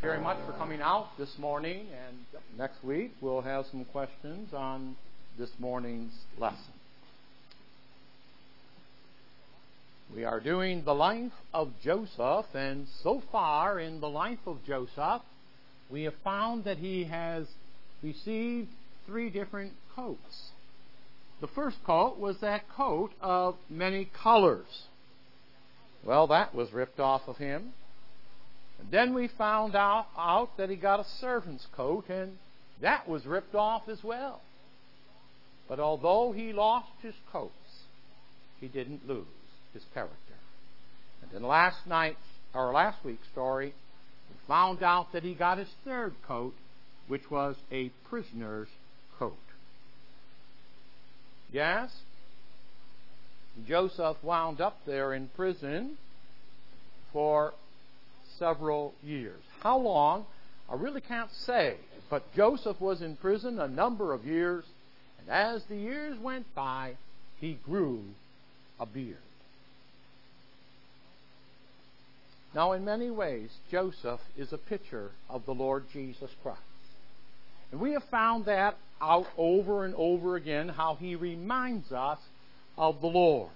Very much for coming out this morning, and next week we'll have some questions on this morning's lesson. We are doing the life of Joseph, and so far in the life of Joseph, we have found that he has received 3 different coats. The first coat was that coat of many colors. Well, that was ripped off of him. And then we found out that he got a servant's coat, and that was ripped off as well. But although he lost his coats, he didn't lose his character. And in last week's story, we found out that he got his 3rd coat, which was a prisoner's coat. Yes, Joseph wound up there in prison for several years. How long? I really can't say. But Joseph was in prison a number of years, and as the years went by, he grew a beard. Now, in many ways, Joseph is a picture of the Lord Jesus Christ. And we have found that out over and over again, how he reminds us of the Lord.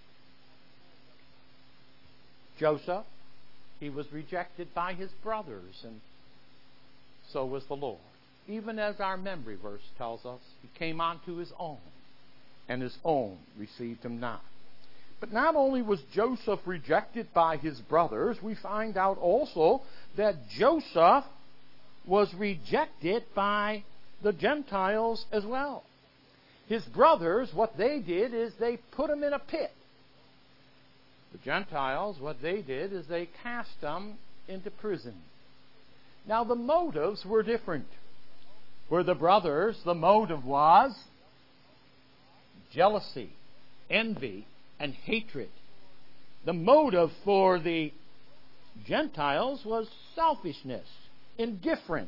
Joseph, he was rejected by his brothers, and so was the Lord. Even as our memory verse tells us, he came unto his own, and his own received him not. But not only was Joseph rejected by his brothers, we find out also that Joseph was rejected by the Gentiles as well. His brothers, what they did is they put him in a pit. The Gentiles, what they did is they cast him into prison. Now the motives were different. For the brothers, the motive was jealousy, envy, and hatred. The motive for the Gentiles was selfishness, indifference,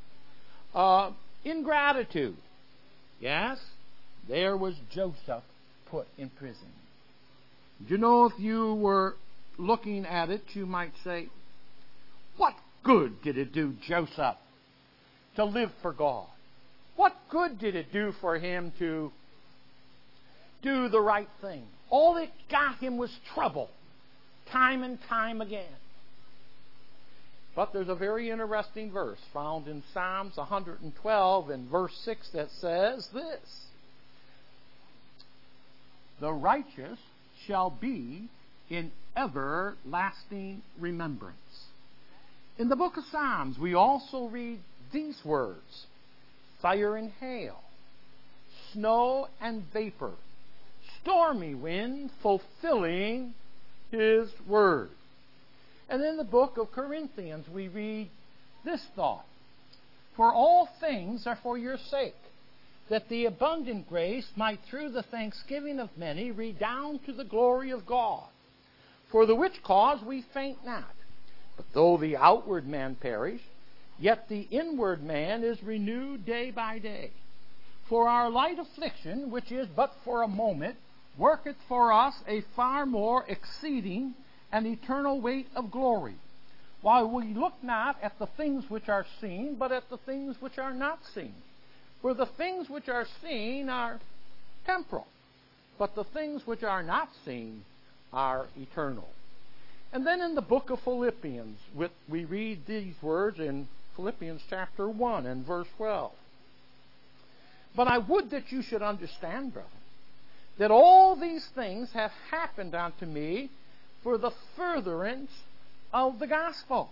ingratitude. Yes, there was Joseph put in prison. You know, if you were looking at it, you might say, what good did it do Joseph to live for God? What good did it do for him to do the right thing? All it got him was trouble, time and time again. But there's a very interesting verse found in Psalms 112 and verse 6 that says this: the righteous shall be in everlasting remembrance. In the book of Psalms, we also read these words: fire and hail, snow and vapor, stormy wind fulfilling His word. And in the book of Corinthians, we read this thought: for all things are for your sake, that the abundant grace might through the thanksgiving of many redound to the glory of God. For the which cause we faint not. But though the outward man perish, yet the inward man is renewed day by day. For our light affliction, which is but for a moment, worketh for us a far more exceeding and eternal weight of glory. While we look not at the things which are seen, but at the things which are not seen. For the things which are seen are temporal, but the things which are not seen are eternal. And then in the book of Philippians, we read these words in Philippians chapter 1 and verse 12. But I would that you should understand, brethren, that all these things have happened unto me for the furtherance of the gospel.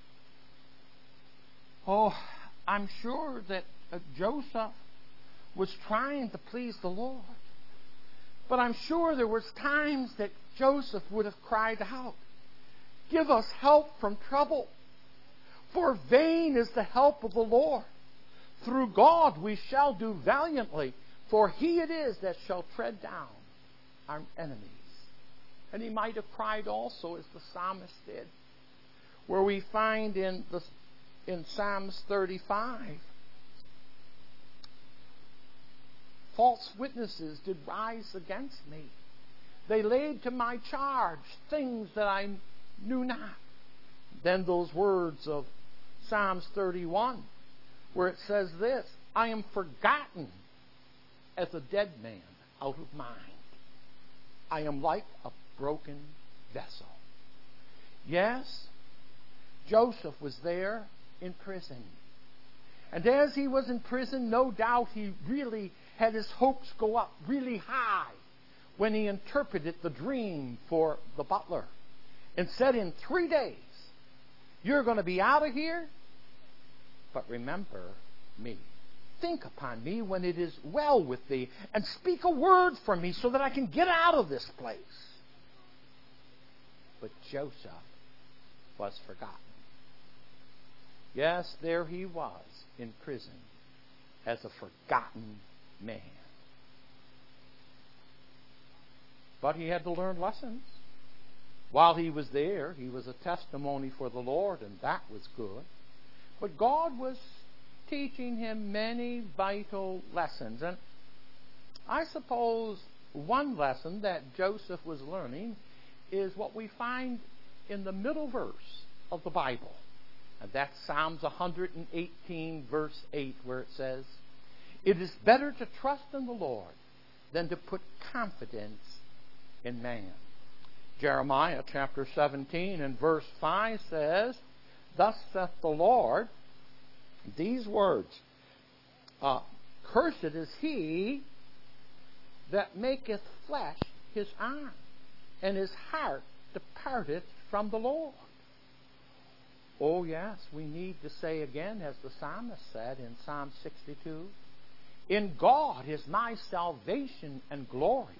Oh, I'm sure that Joseph was trying to please the Lord. But I'm sure there was times that Joseph would have cried out, give us help from trouble. For vain is the help of the Lord. Through God we shall do valiantly, for He it is that shall tread down our enemies. And he might have cried also as the psalmist did, where we find in Psalms 35, false witnesses did rise against me. They laid to my charge things that I knew not. Then those words of Psalms 31, where it says this, I am forgotten as a dead man out of mind. I am like a broken vessel. Yes, Joseph was there in prison. And as he was in prison, no doubt he really had his hopes go up really high when he interpreted the dream for the butler and said, in 3 days, you're going to be out of here, but remember me. Think upon me when it is well with thee, and speak a word for me so that I can get out of this place. But Joseph was forgotten. Yes, there he was in prison as a forgotten man. But he had to learn lessons. While he was there, he was a testimony for the Lord, and that was good. But God was teaching him many vital lessons. And I suppose one lesson that Joseph was learning is what we find in the middle verse of the Bible. And that's Psalms 118, verse 8, where it says, it is better to trust in the Lord than to put confidence in man. Jeremiah chapter 17 and verse 5 says, thus saith the Lord, these words, cursed is he that maketh flesh his arm, and his heart departeth from the Lord. Oh yes, we need to say again, as the psalmist said in Psalm 62, in God is my salvation and glory,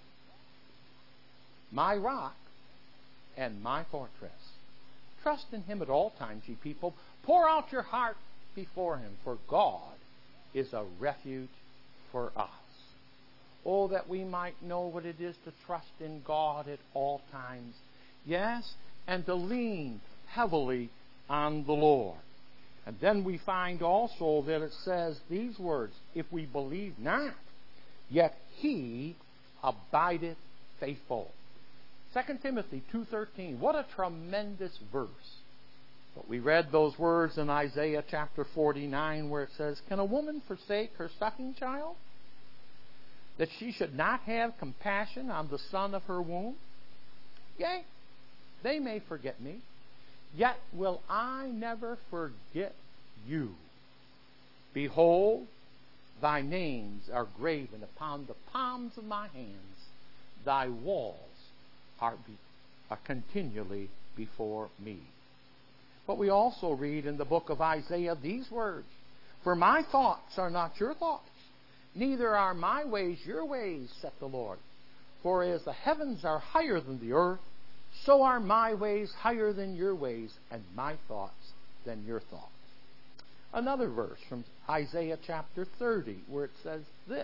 my rock and my fortress. Trust in him at all times, ye people. Pour out your heart before him, for God is a refuge for us. Oh, that we might know what it is to trust in God at all times. Yes, and to lean heavily on the Lord. And then we find also that it says these words, if we believe not, yet he abideth faithful. 2 Timothy 2:13. What a tremendous verse. But we read those words in Isaiah chapter 49 where it says, can a woman forsake her sucking child, that she should not have compassion on the son of her womb? Yea, they may forget me, yet will I never forget you. Behold, thy names are graven upon the palms of my hands. Thy walls are continually before me. But we also read in the book of Isaiah these words, for my thoughts are not your thoughts, neither are my ways your ways, saith the Lord. For as the heavens are higher than the earth, so are my ways higher than your ways, and my thoughts than your thoughts. Another verse from Isaiah chapter 30, where it says this,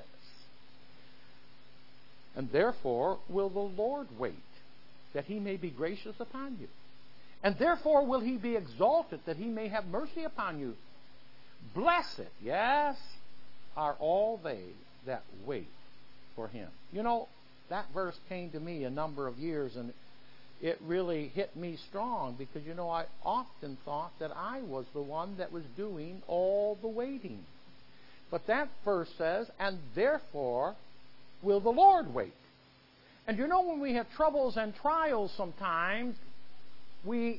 and therefore will the Lord wait, that he may be gracious upon you. And therefore will he be exalted, that he may have mercy upon you. Blessed, yes, are all they that wait for him. You know, that verse came to me a number of years, and it really hit me strong because, you know, I often thought that I was the one that was doing all the waiting. But that verse says, and therefore will the Lord wait. And you know, when we have troubles and trials sometimes, we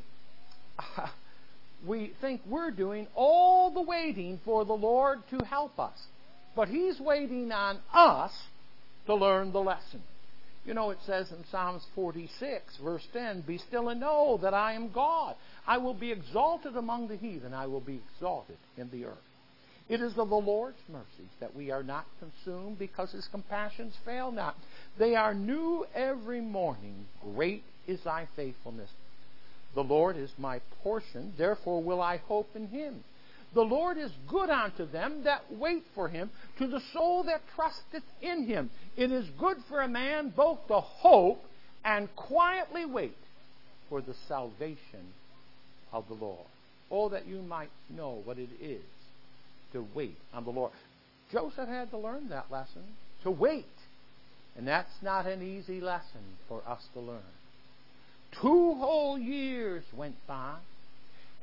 think we're doing all the waiting for the Lord to help us. But he's waiting on us to learn the lesson. You know, it says in Psalms 46, verse 10, be still and know that I am God. I will be exalted among the heathen. I will be exalted in the earth. It is of the Lord's mercies that we are not consumed, because his compassions fail not. They are new every morning. Great is thy faithfulness. The Lord is my portion, therefore will I hope in him. The Lord is good unto them that wait for him, to the soul that trusteth in him. It is good for a man both to hope and quietly wait for the salvation of the Lord. Oh, that you might know what it is to wait on the Lord. Joseph had to learn that lesson, to wait. And that's not an easy lesson for us to learn. 2 whole years went by,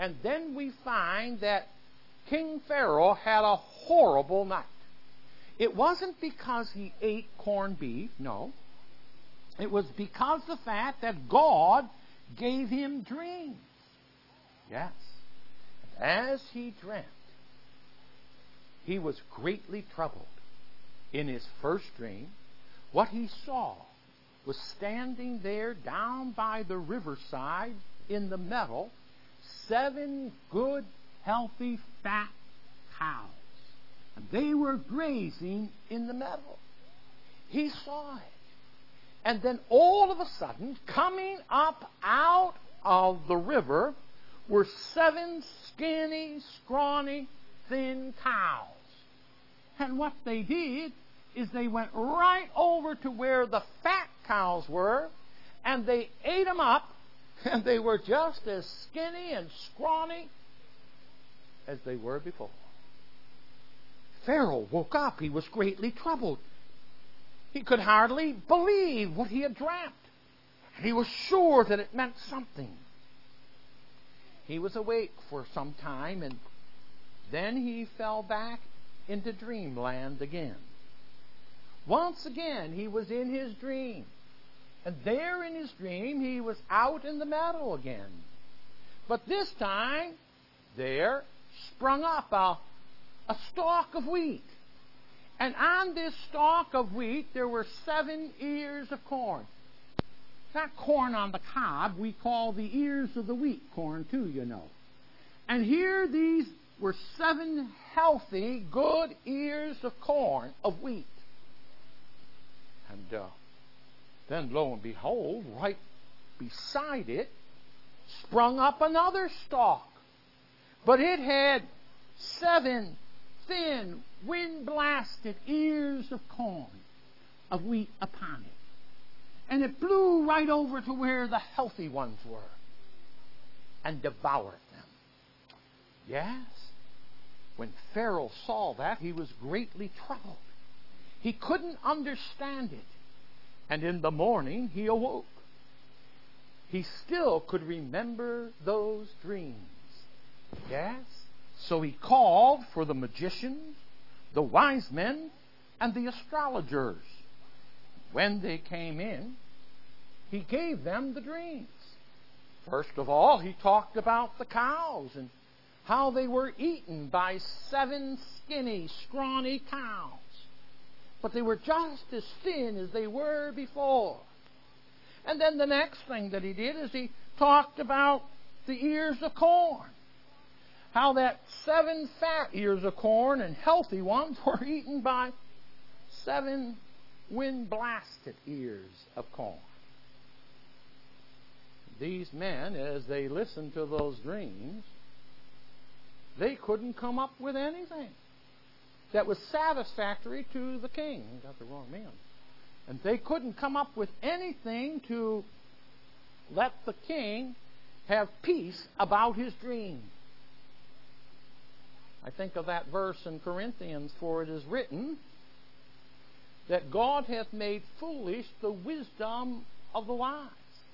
And then we find that King Pharaoh had a horrible night. It wasn't because he ate corned beef, no. It was because of the fact that God gave him dreams. Yes. As he dreamt, he was greatly troubled. In his first dream, what he saw was standing there down by the riverside in the meadow, 7 good, healthy, fat cows. And they were grazing in the meadow. He saw it. And then all of a sudden, coming up out of the river were 7 skinny, scrawny, thin cows. And what they did is they went right over to where the fat cows were, and they ate them up, and they were just as skinny and scrawny as they were before. Pharaoh woke up. He was greatly troubled. He could hardly believe what he had dreamt. He was sure that it meant something. He was awake for some time, and then he fell back into dreamland again. Once again, he was in his dream. And there in his dream, he was out in the meadow again. But this time, there sprung up a stalk of wheat. And on this stalk of wheat, there were 7 ears of corn. It's not corn on the cob. We call the ears of the wheat corn too, you know. And here these were 7 healthy, good ears of corn, of wheat. And then, lo and behold, right beside it, sprung up another stalk. But it had 7 thin, wind-blasted ears of corn, of wheat upon it. And it blew right over to where the healthy ones were and devoured them. Yes, when Pharaoh saw that, he was greatly troubled. He couldn't understand it. And in the morning, he awoke. He still could remember those dreams. Yes? So he called for the magicians, the wise men, and the astrologers. When they came in, he gave them the dreams. First of all, he talked about the cows and how they were eaten by 7 skinny, scrawny cows. But they were just as thin as they were before. And then the next thing that he did is he talked about the ears of corn. How that 7 fat ears of corn and healthy ones were eaten by 7 wind-blasted ears of corn. These men, as they listened to those dreams, they couldn't come up with anything that was satisfactory to the king. I got the wrong man. And they couldn't come up with anything to let the king have peace about his dream. I think of that verse in Corinthians, for it is written that God hath made foolish the wisdom of the wise.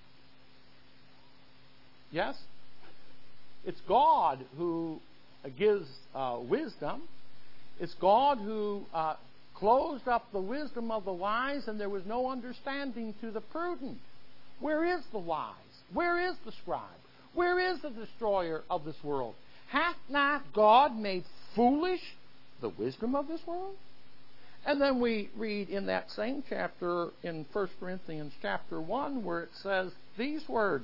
Yes? It's God who gives wisdom. It's God who closed up the wisdom of the wise, and there was no understanding to the prudent. Where is the wise? Where is the scribe? Where is the destroyer of this world? Hath not God made foolish the wisdom of this world? And then we read in that same chapter, in 1 Corinthians chapter 1, where it says these words,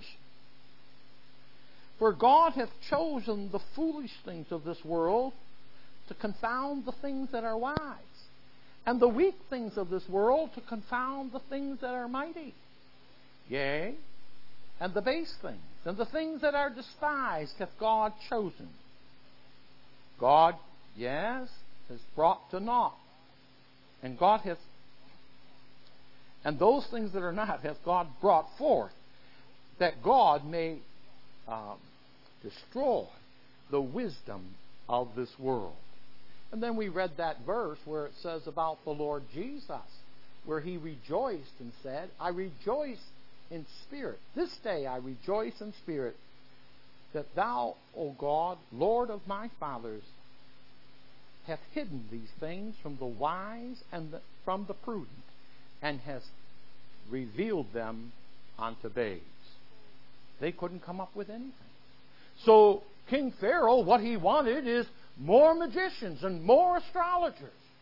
for God hath chosen the foolish things of this world to confound the things that are wise, and the weak things of this world to confound the things that are mighty. Yea, and the base things, and the things that are despised hath God chosen. God, yes, has brought to naught. And God hath, and those things that are not hath God brought forth, that God may destroy the wisdom of this world. And then we read that verse where it says about the Lord Jesus, where he rejoiced and said, I rejoice in spirit. This day I rejoice in spirit, that thou, O God, Lord of my fathers, hast hidden these things from the wise and from the prudent, and hast revealed them unto babes. They couldn't come up with anything. So King Pharaoh, what he wanted is more magicians and more astrologers.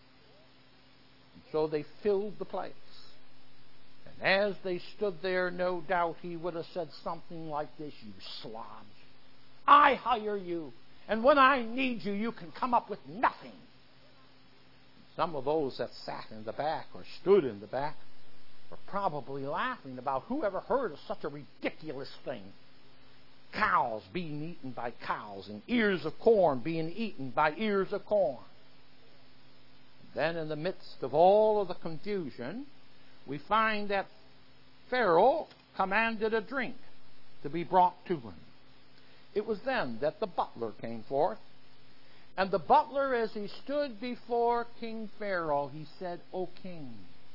And so they filled the place. And as they stood there, no doubt he would have said something like this: "You slobs, I hire you, and when I need you, you can come up with nothing." Some of those that sat in the back or stood in the back were probably laughing about whoever heard of such a ridiculous thing. Cows being eaten by cows, and ears of corn being eaten by ears of corn. Then in the midst of all of the confusion, we find that Pharaoh commanded a drink to be brought to him. It was then that the butler came forth. And the butler, as he stood before King Pharaoh, he said, "O king,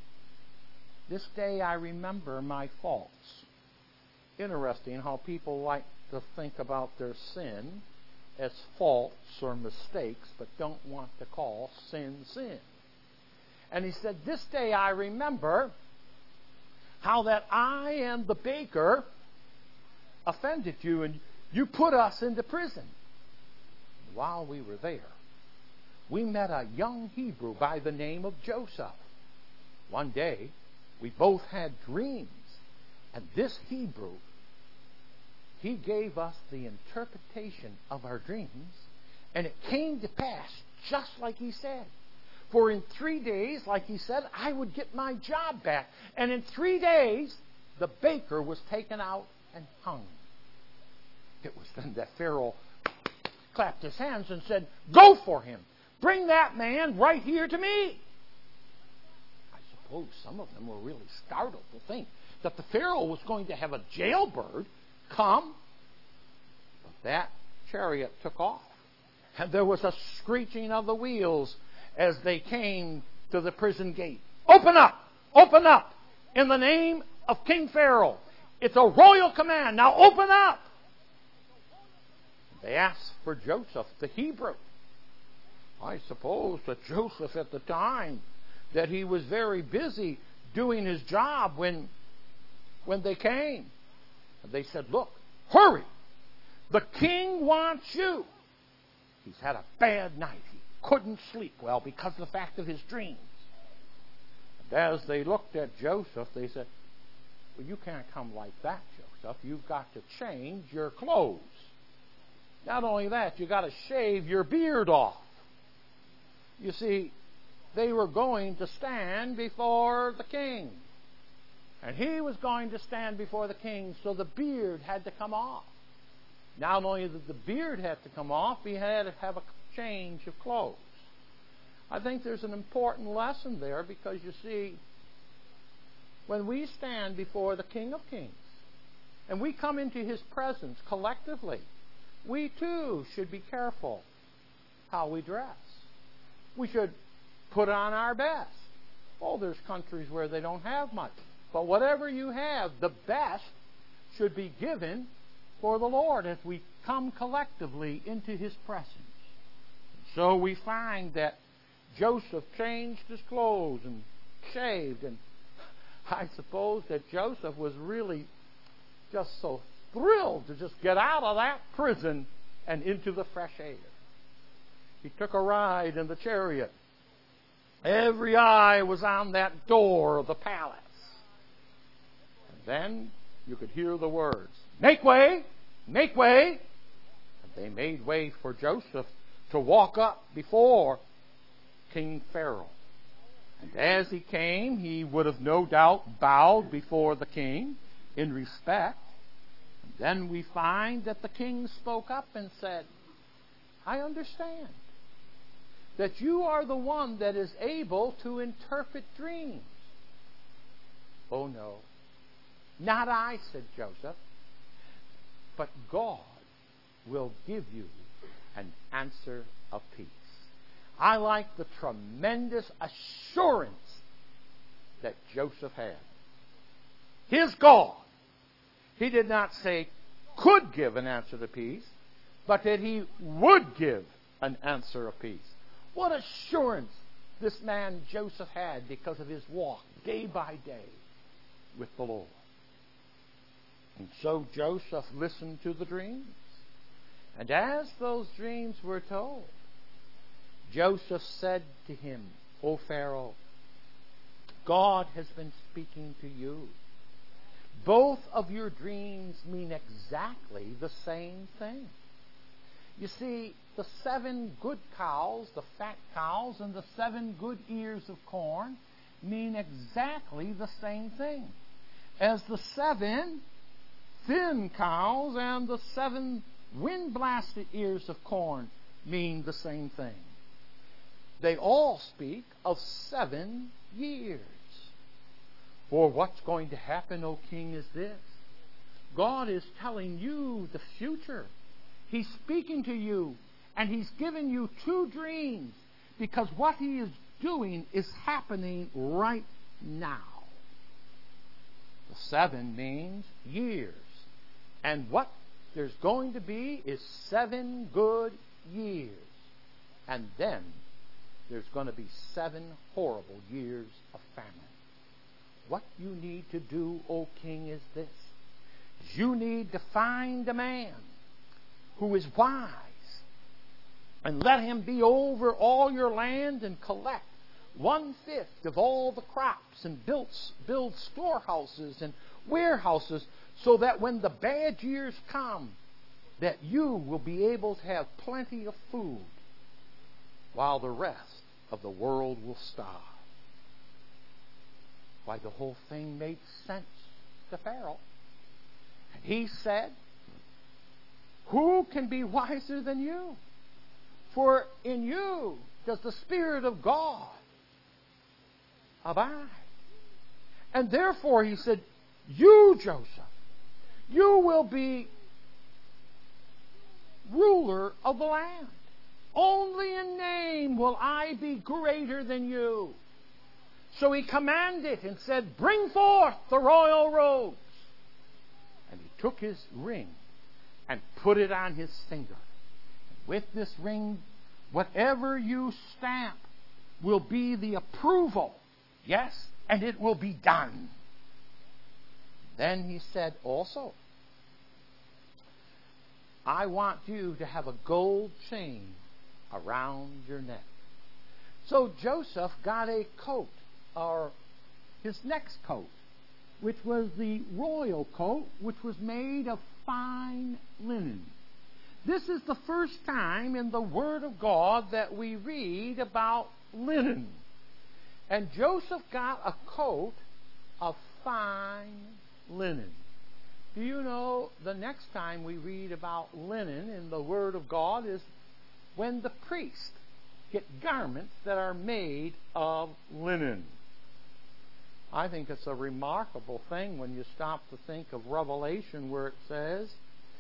this day I remember my faults." Interesting how people like to think about their sin as faults or mistakes, but don't want to call sin sin. And he said, "This day I remember how that I and the baker offended you, and you put us into prison. While we were there, we met a young Hebrew by the name of Joseph. One day, we both had dreams, and this Hebrew, he gave us the interpretation of our dreams, and it came to pass just like he said. For in 3 days, like he said, I would get my job back. And in 3 days, the baker was taken out and hung." It was then that Pharaoh clapped his hands and said, "Go for him. Bring that man right here to me." I suppose some of them were really startled to think that the Pharaoh was going to have a jailbird come. But that chariot took off, and there was a screeching of the wheels as they came to the prison gate. "Open up! Open up! In the name of King Pharaoh. It's a royal command. Now open up!" They asked for Joseph, the Hebrew. I suppose that Joseph at the time, that he was very busy doing his job when they came. And they said, "Look, hurry! The king wants you." He's had a bad night. He couldn't sleep well because of the fact of his dreams. And as they looked at Joseph, they said, "Well, you can't come like that, Joseph. You've got to change your clothes. Not only that, you've got to shave your beard off." You see, they were going to stand before the king. And he was going to stand before the king, so the beard had to come off. Not only did the beard have to come off, he had to have a change of clothes. I think there's an important lesson there, because you see, when we stand before the King of Kings and we come into his presence collectively, we too should be careful how we dress. We should put on our best. Oh, there's countries where they don't have much. But whatever you have, the best should be given for the Lord as we come collectively into his presence. So we find that Joseph changed his clothes and shaved. And I suppose that Joseph was really just so thrilled to just get out of that prison and into the fresh air. He took a ride in the chariot. Every eye was on that door of the palace. And then you could hear the words, "Make way! Make way!" And they made way for Joseph to walk up before King Pharaoh. And as he came, he would have no doubt bowed before the king in respect. And then we find that the king spoke up and said, "I understand that you are the one that is able to interpret dreams." "Oh no, not I," said Joseph, "but God will give you an answer of peace." I like the tremendous assurance that Joseph had. His God. He did not say, could give an answer to peace, but that He would give an answer of peace. What assurance this man Joseph had because of his walk day by day with the Lord. And so Joseph listened to the dreams. And as those dreams were told, Joseph said to him, O Pharaoh, God has been speaking to you. Both of your dreams mean exactly the same thing. You see, the 7 good cows, the fat cows, and the 7 good ears of corn mean exactly the same thing as the 7 thin cows and the 7 wind-blasted ears of corn mean the same thing. They all speak of 7 years. For what's going to happen, O king, is this. God is telling you the future. He's speaking to you, and He's given you 2 dreams, because what He is doing is happening right now. The 7 means years. And what there's going to be is 7 good years. And then there's going to be 7 horrible years of famine. What you need to do, O king, is this. You need to find a man who is wise, and let him be over all your land and collect 1/5 of all the crops and build storehouses and warehouses, so that when the bad years come, that you will be able to have plenty of food while the rest of the world will starve. Why, the whole thing made sense to Pharaoh. And he said, who can be wiser than you? For in you does the Spirit of God abide. And therefore, he said, you, Joseph, you will be ruler of the land. Only in name will I be greater than you. So he commanded and said, bring forth the royal robes. And he took his ring and put it on his finger. With this ring, whatever you stamp will be the approval. Yes, and it will be done. Then he said also, I want you to have a gold chain around your neck. So Joseph got a coat, or his next coat, which was the royal coat, which was made of fine linen. This is the first time in the Word of God that we read about linen. And Joseph got a coat of fine linen. Do you know the next time we read about linen in the Word of God is when the priests get garments that are made of linen. I think it's a remarkable thing when you stop to think of Revelation, where it says,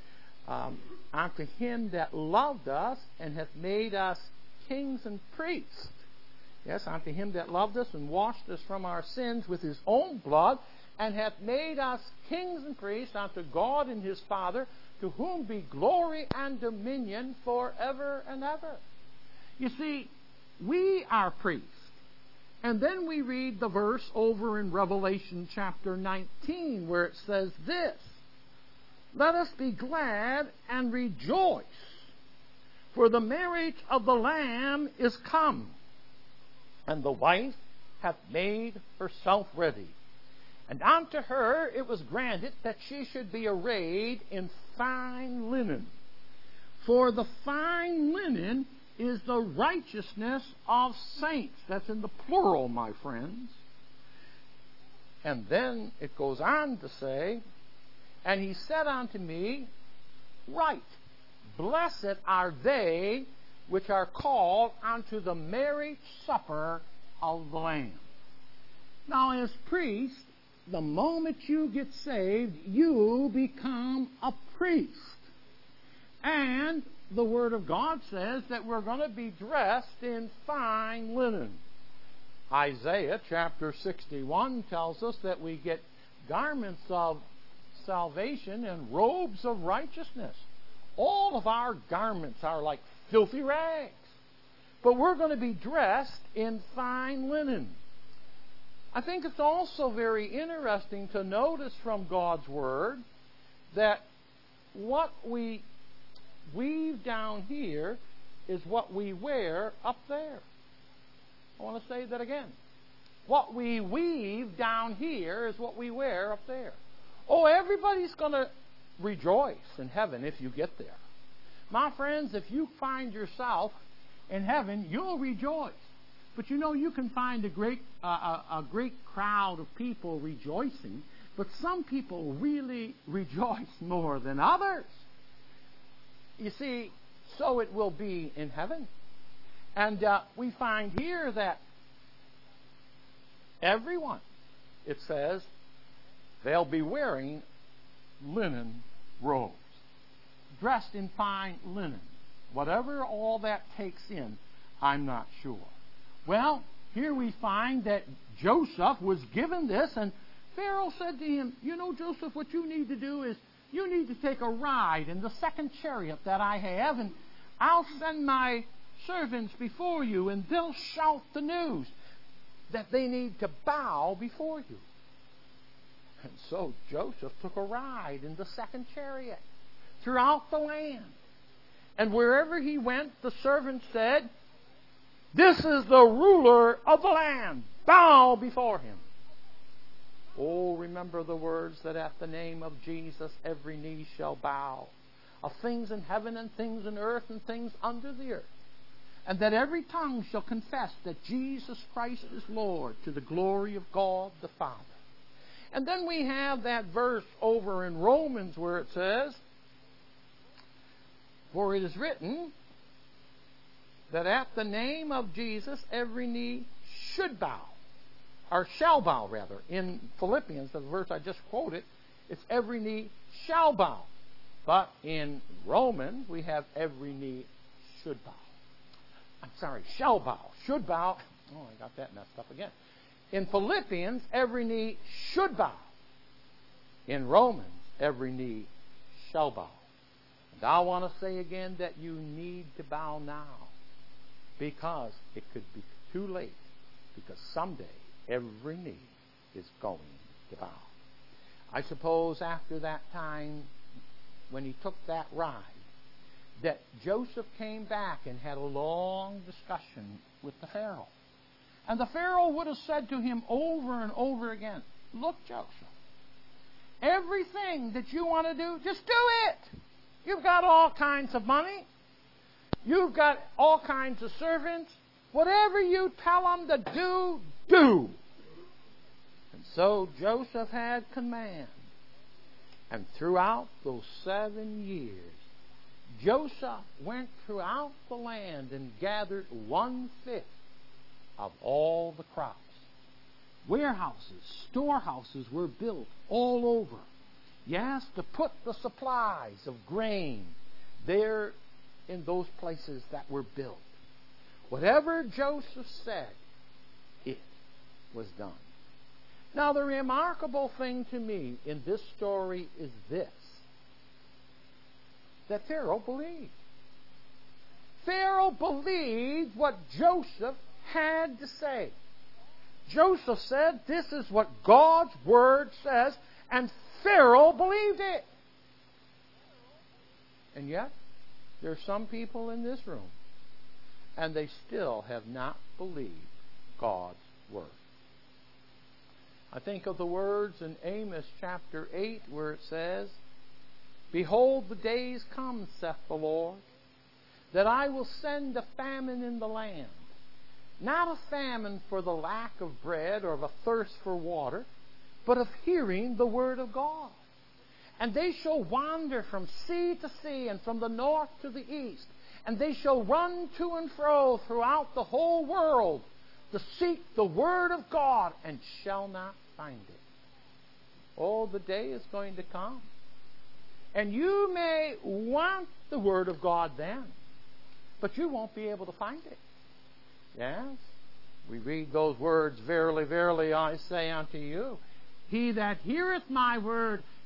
unto him that loved us and hath made us kings and priests. Yes, unto him that loved us and washed us from our sins with his own blood, and hath made us kings and priests unto God and his Father, to whom be glory and dominion forever and ever. You see, we are priests. And then we read the verse over in Revelation chapter 19, where it says this, let us be glad and rejoice, for the marriage of the Lamb is come, and the wife hath made herself ready. And unto her it was granted that she should be arrayed in fine linen. For the fine linen is the righteousness of saints. That's in the plural, my friends. And then it goes on to say, and he said unto me, right, blessed are they which are called unto the marriage supper of the Lamb. Now, as priests, the moment you get saved, you become a priest. And the Word of God says that we're going to be dressed in fine linen. Isaiah chapter 61 tells us that we get garments of salvation and robes of righteousness. All of our garments are like filthy rags. But we're going to be dressed in fine linen. I think it's also very interesting to notice from God's Word that what we weave down here is what we wear up there. I want to say that again. What we weave down here is what we wear up there. Oh, everybody's going to rejoice in heaven if you get there. My friends, if you find yourself in heaven, you'll rejoice. But you know, you can find a great crowd of people rejoicing, but some people really rejoice more than others. You see, so it will be in heaven. And we find here that everyone, it says, they'll be wearing linen robes, dressed in fine linen. Whatever all that takes in, I'm not sure. Well, here we find that Joseph was given this, and Pharaoh said to him, you know, Joseph, what you need to do is you need to take a ride in the second chariot that I have, and I'll send my servants before you, and they'll shout the news that they need to bow before you. And so Joseph took a ride in the second chariot throughout the land. And wherever he went, the servants said, this is the ruler of the land. Bow before him. Oh, remember the words that at the name of Jesus every knee shall bow, of things in heaven and things in earth and things under the earth, and that every tongue shall confess that Jesus Christ is Lord, to the glory of God the Father. And then we have that verse over in Romans where it says, for it is written that at the name of Jesus every knee should bow, or shall bow rather. In Philippians, the verse I just quoted, it's every knee shall bow. But in Romans, we have every knee should bow. I'm sorry, shall bow. Should bow. Oh, I got that messed up again. In Philippians, every knee should bow. In Romans, every knee shall bow. And I want to say again that you need to bow now, because it could be too late, because someday every knee is going to bow. I suppose after that time, when he took that ride, that Joseph came back and had a long discussion with the Pharaoh. And the Pharaoh would have said to him over and over again, look, Joseph, everything that you want to do, just do it. You've got all kinds of money. You've got all kinds of servants. Whatever you tell them to do, do. And so Joseph had command. And throughout those 7 years, Joseph went throughout the land and gathered 1/5 of all the crops. Warehouses, storehouses were built all over. Yes, to put the supplies of grain there in those places that were built. Whatever Joseph said, it was done. Now, the remarkable thing to me in this story is this, that Pharaoh believed. Pharaoh believed what Joseph had to say. Joseph said, this is what God's Word says, and Pharaoh believed it. And yet, there are some people in this room, and they still have not believed God's Word. I think of the words in Amos chapter 8 where it says, behold, the days come, saith the Lord, that I will send a famine in the land. Not a famine for the lack of bread or of a thirst for water, but of hearing the word of God. And they shall wander from sea to sea and from the north to the east. And they shall run to and fro throughout the whole world to seek the word of God and shall not find it. Oh, the day is going to come. And you may want the word of God then, but you won't be able to find it. Yes? We read those words, verily, verily, I say unto you, he that heareth my word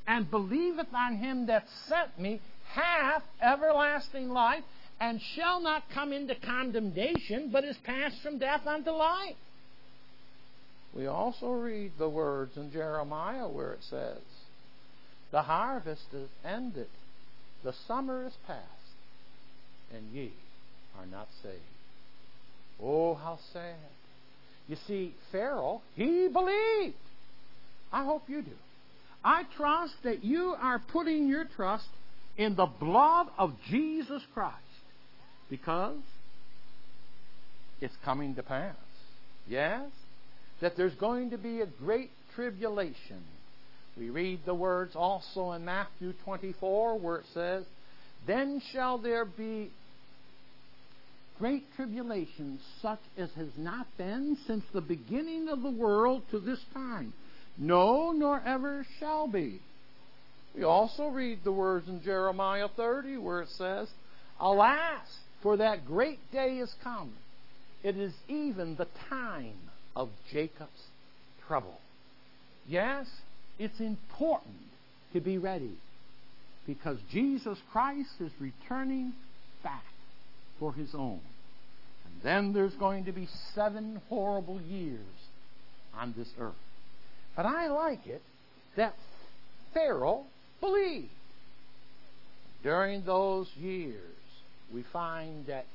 and believeth on him that sent me hath everlasting life, and shall not come into condemnation, but is passed from death unto life. We also read the words in Jeremiah where it says, the harvest is ended, the summer is past, and ye are not saved. Oh, how sad. You see, Pharaoh, he believed. I hope you do. I trust that you are putting your trust in the blood of Jesus Christ, because it's coming to pass. Yes? That there's going to be a great tribulation. We read the words also in Matthew 24 where it says, then shall there be great tribulation such as has not been since the beginning of the world to this time. No, nor ever shall be. We also read the words in Jeremiah 30 where it says, alas, for that great day is come. It is even the time of Jacob's trouble. Yes, it's important to be ready, because Jesus Christ is returning back for His own. And then there's going to be 7 horrible years on this earth. But I like it that Pharaoh believed. During those years, we find that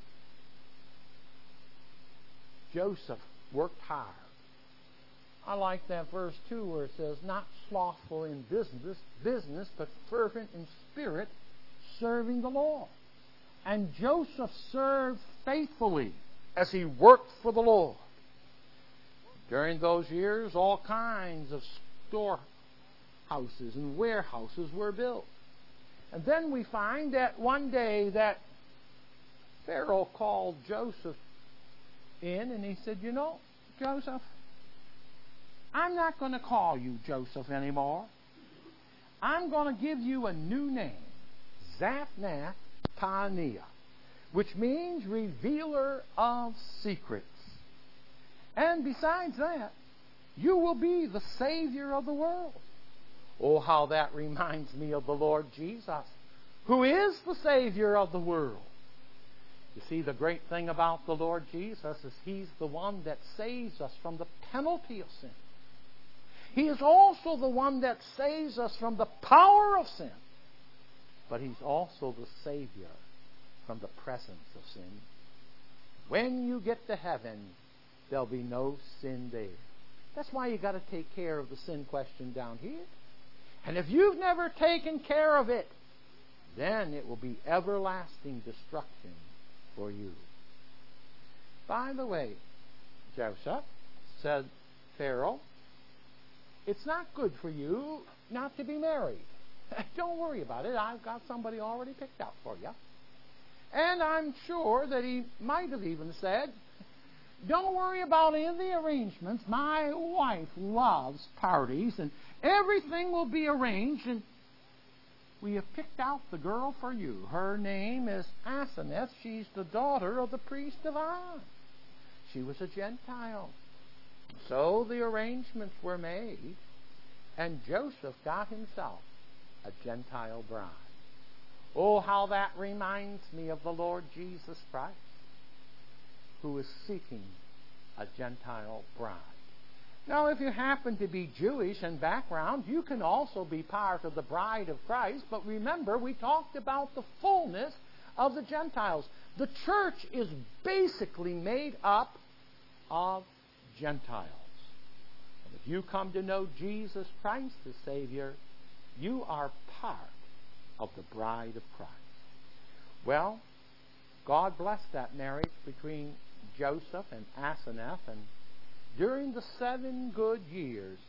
Joseph worked hard. I like that verse 2 where it says, not slothful in business, but fervent in spirit, serving the Lord. And Joseph served faithfully as he worked for the Lord. During those years, all kinds of storehouses and warehouses were built. And then we find that one day that Pharaoh called Joseph in and he said, you know, Joseph, I'm not going to call you Joseph anymore. I'm going to give you a new name, Zaphnath Paaneah, which means revealer of secrets. And besides that, you will be the Savior of the world. Oh, how that reminds me of the Lord Jesus, who is the Savior of the world. You see, the great thing about the Lord Jesus is He's the one that saves us from the penalty of sin. He is also the one that saves us from the power of sin. But He's also the Savior from the presence of sin. When you get to heaven, there'll be no sin there. That's why you've got to take care of the sin question down here. And if you've never taken care of it, then it will be everlasting destruction for you. By the way, Joseph, said Pharaoh, it's not good for you not to be married. Don't worry about it. I've got somebody already picked out for you. And I'm sure that he might have even said, don't worry about any of the arrangements. My wife loves parties, and everything will be arranged, and we have picked out the girl for you. Her name is Asenath. She's the daughter of the priest of On. She was a Gentile. So the arrangements were made, and Joseph got himself a Gentile bride. Oh, how that reminds me of the Lord Jesus Christ, who is seeking a Gentile bride. Now, if you happen to be Jewish in background, you can also be part of the bride of Christ. But remember, we talked about the fullness of the Gentiles. The church is basically made up of Gentiles. And if you come to know Jesus Christ as Savior, you are part of the bride of Christ. Well, God blessed that marriage between Joseph and Asenath, and during the 7 good years,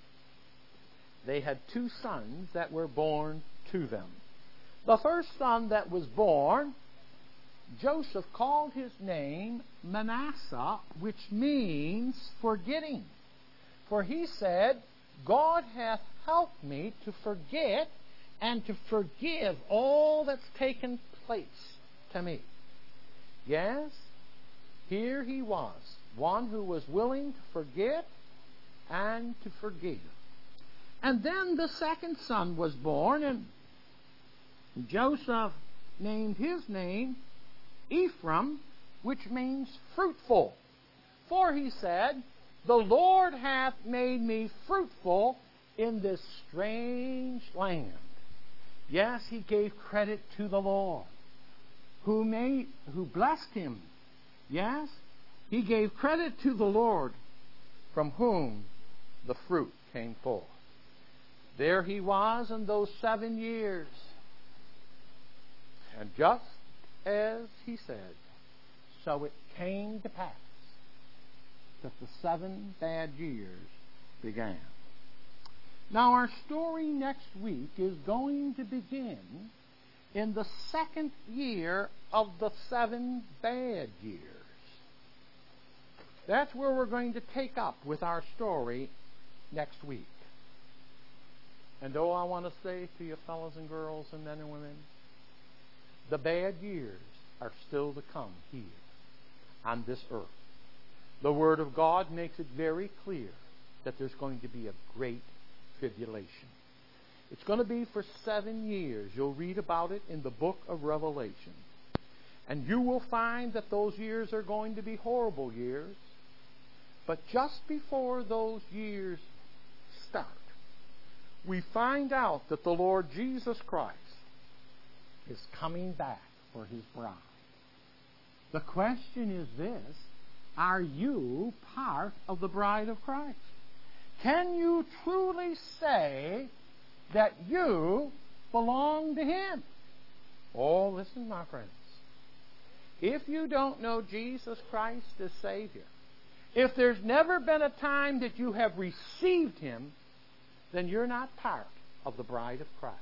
they had 2 sons that were born to them. The first son that was born, Joseph called his name Manasseh, which means forgetting. For he said, God hath helped me to forget and to forgive all that's taken place to me. Yes, here he was, one who was willing to forget and to forgive. And then the second son was born, and Joseph named his name Ephraim, which means fruitful. For he said, the Lord hath made me fruitful in this strange land. Yes, he gave credit to the Lord, who blessed him. Yes, he gave credit to the Lord, from whom the fruit came forth. There he was in those 7 years. And just as he said, so it came to pass that the 7 bad years began. Now our story next week is going to begin in the 2nd year of the 7 bad years. That's where we're going to take up with our story next week. And I want to say to you fellows and girls and men and women, the bad years are still to come here on this earth. The Word of God makes it very clear that there's going to be a great tribulation. It's going to be for 7 years. You'll read about it in the book of Revelation. And you will find that those years are going to be horrible years. But just before those years start, we find out that the Lord Jesus Christ is coming back for His bride. The question is this: are you part of the bride of Christ? Can you truly say that you belong to Him? Oh, listen, my friends. If you don't know Jesus Christ as Savior, if there's never been a time that you have received Him, then you're not part of the bride of Christ.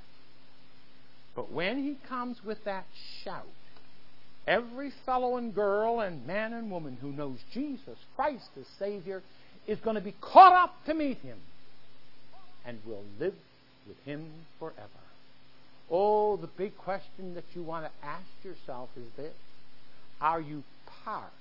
But when He comes with that shout, every fellow and girl and man and woman who knows Jesus Christ as Savior is going to be caught up to meet Him and will live with Him forever. Oh, the big question that you want to ask yourself is this: are you part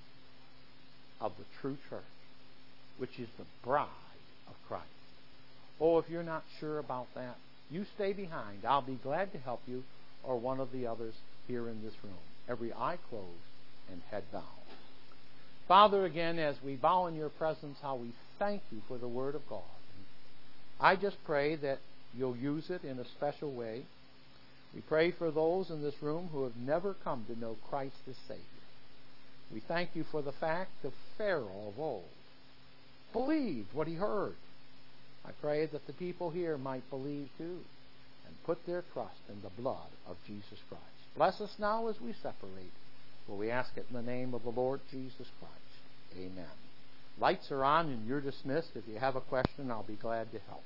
of the true church, which is the bride of Christ? Oh, if you're not sure about that, you stay behind. I'll be glad to help you, or one of the others here in this room. Every eye closed and head bowed. Father, again, as we bow in your presence, how we thank you for the Word of God. I just pray that you'll use it in a special way. We pray for those in this room who have never come to know Christ as Savior. We thank you for the fact that Pharaoh of old believed what he heard. I pray that the people here might believe too and put their trust in the blood of Jesus Christ. Bless us now as we separate, for we ask it in the name of the Lord Jesus Christ. Amen. Lights are on and you're dismissed. If you have a question, I'll be glad to help.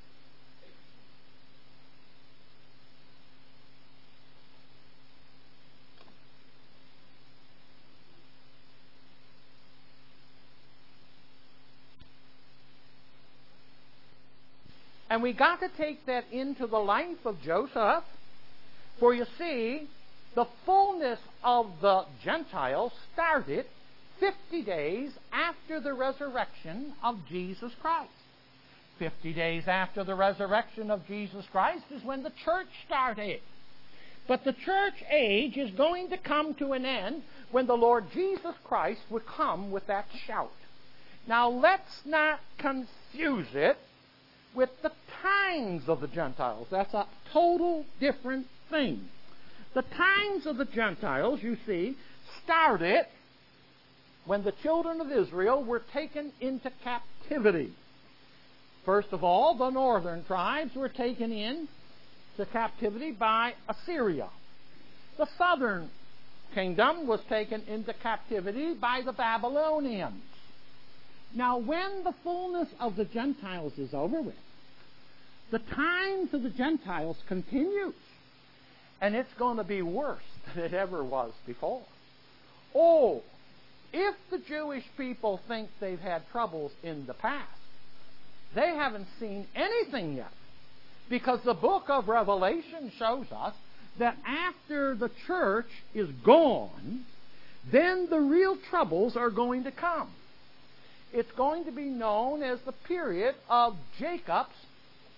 And we got to take that into the life of Joseph. For you see, the fullness of the Gentiles started 50 days after the resurrection of Jesus Christ. 50 days after the resurrection of Jesus Christ is when the church started. But the church age is going to come to an end when the Lord Jesus Christ would come with that shout. Now let's not confuse it with the times of the Gentiles. That's a total different thing. The times of the Gentiles, you see, started when the children of Israel were taken into captivity. First of all, the northern tribes were taken into captivity by Assyria. The southern kingdom was taken into captivity by the Babylonians. Now, when the fullness of the Gentiles is over with, the times of the Gentiles continues. And it's going to be worse than it ever was before. Oh, if the Jewish people think they've had troubles in the past, they haven't seen anything yet. Because the book of Revelation shows us that after the church is gone, then the real troubles are going to come. It's going to be known as the period of Jacob's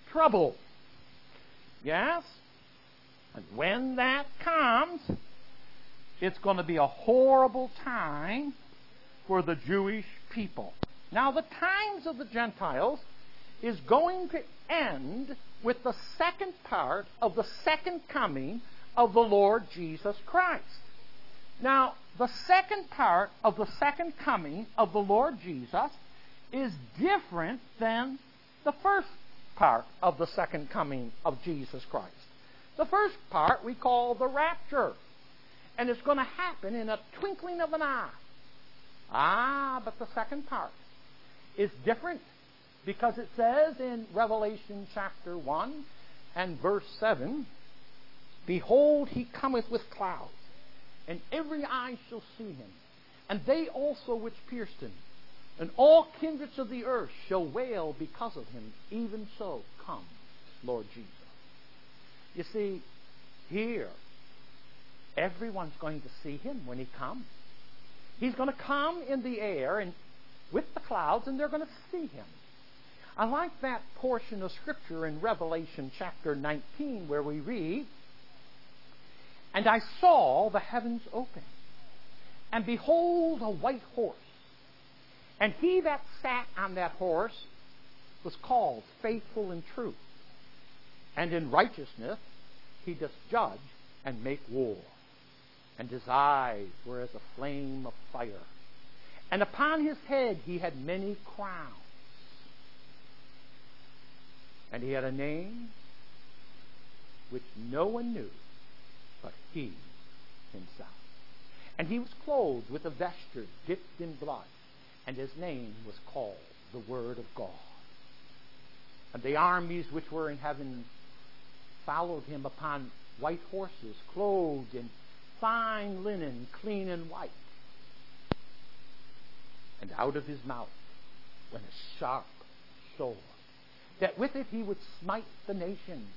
trouble. Yes? And when that comes, it's going to be a horrible time for the Jewish people. Now, the times of the Gentiles is going to end with the second part of the second coming of the Lord Jesus Christ. Now, the second part of the second coming of the Lord Jesus is different than the first part of the second coming of Jesus Christ. The first part we call the rapture, and it's going to happen in a twinkling of an eye. But the second part is different, because it says in Revelation chapter 1 and verse 7, "Behold, he cometh with clouds, and every eye shall see him, and they also which pierced him, and all kindreds of the earth shall wail because of him. Even so, come, Lord Jesus." You see, here, everyone's going to see him when he comes. He's going to come in the air and with the clouds, and they're going to see him. I like that portion of Scripture in Revelation chapter 19 where we read, "And I saw the heavens open, and behold, a white horse. And he that sat on that horse was called Faithful and True. And in righteousness he doth judge and make war. And his eyes were as a flame of fire. And upon his head he had many crowns. And he had a name which no one knew but he himself. And he was clothed with a vesture dipped in blood, and his name was called the Word of God. And the armies which were in heaven followed him upon white horses, clothed in fine linen, clean and white. And out of his mouth went a sharp sword, that with it he would smite the nations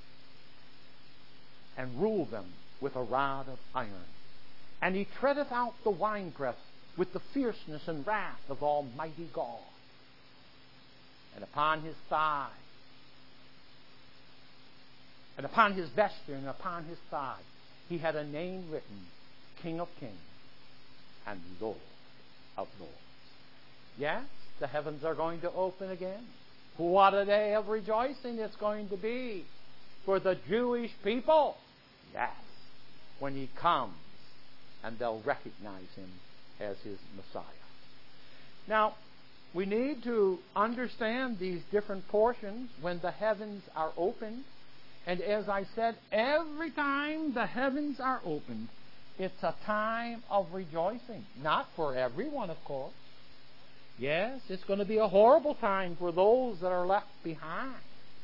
and rule them with a rod of iron. And he treadeth out the winepress with the fierceness and wrath of Almighty God. And upon his thigh, and upon his vesture, and upon his thigh, he had a name written, King of Kings and Lord of Lords. Yes, the heavens are going to open again. What a day of rejoicing it's going to be for the Jewish people. Yes, when he comes and they'll recognize him as his Messiah. Now, we need to understand these different portions when the heavens are opened. And as I said, every time the heavens are opened, it's a time of rejoicing. Not for everyone, of course. Yes, it's going to be a horrible time for those that are left behind.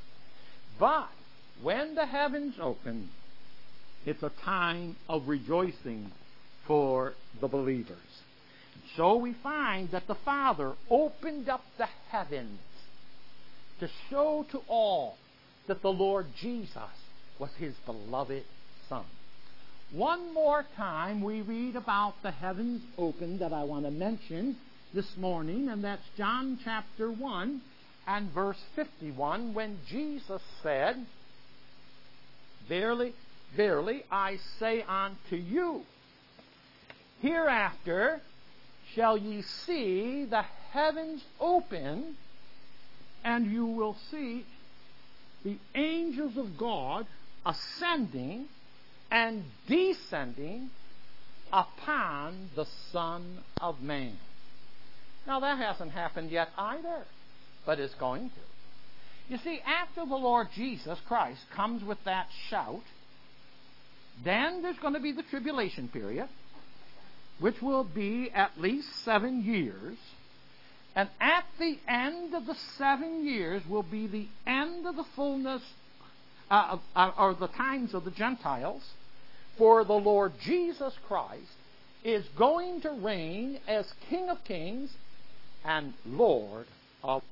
But when the heavens open, it's a time of rejoicing for the believers. So we find that the Father opened up the heavens to show to all that the Lord Jesus was his beloved Son. One more time we read about the heavens opened that I want to mention this morning, and that's John chapter 1 and verse 51, when Jesus said, "Verily, verily, I say unto you, hereafter shall ye see the heavens open, and you will see the angels of God ascending and descending upon the Son of Man." Now, that hasn't happened yet either, but it's going to. You see, after the Lord Jesus Christ comes with that shout, then there's going to be the tribulation period, which will be at least 7 years. And at the end of the 7 years will be the end of the fullness, or the times of the Gentiles, for the Lord Jesus Christ is going to reign as King of Kings and Lord of